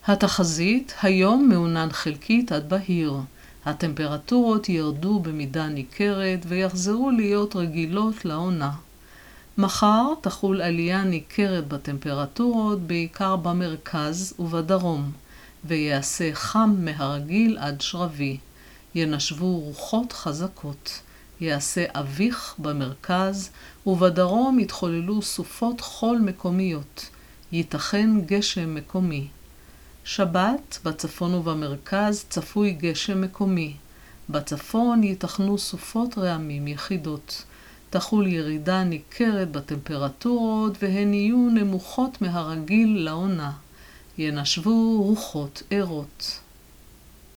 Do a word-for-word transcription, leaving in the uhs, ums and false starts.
התחזית, היום מעונן חלקית עד בהיר. הטמפרטורות ירדו במידה ניכרת ויחזרו להיות רגילות לעונה. מחר תחול עלייה ניכרת בטמפרטורות בעיקר במרכז ובדרום, ויעשה חם מהרגיל עד שרבי. ינשבו רוחות חזקות. יעשה אביך במרכז, ובדרום יתחוללו סופות חול מקומיות. ייתכן גשם מקומי. שבת, בצפון ובמרכז צפוי גשם מקומי. בצפון ייתכנו סופות רעמים יחידות. תחול ירידה ניכרת בטמפרטורות והן יהיו נמוכות מהרגיל לעונה. ינשבו רוחות ערות.